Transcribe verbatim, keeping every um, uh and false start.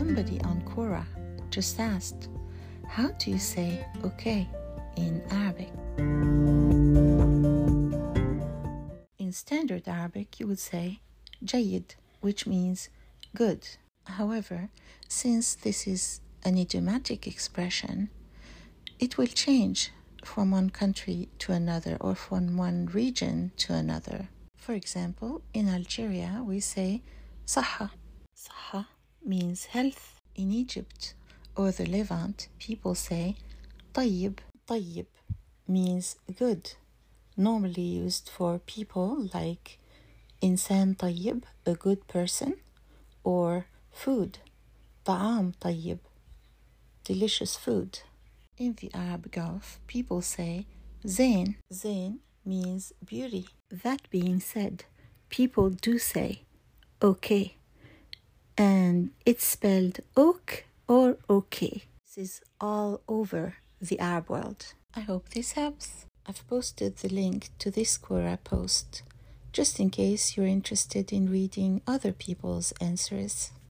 Somebody on Quora just asked, how do you say okay in Arabic? In standard Arabic, you would say جيد, which means good. However, since this is an idiomatic expression, it will change from one country to another or from one region to another. For example, in Algeria, we say صحة. صحة means health. In Egypt or the Levant, people say طيب. طيب means good, normally used for people like إنسان طيب, a good person, or food, طعام طيب, delicious food. In the Arab Gulf, people say زين. زين means beauty. That being said, people do say okay, and it's spelled ok or okay. This is all over the Arab world. I hope this helps. I've posted the link to this Quora post just in case you're interested in reading other people's answers.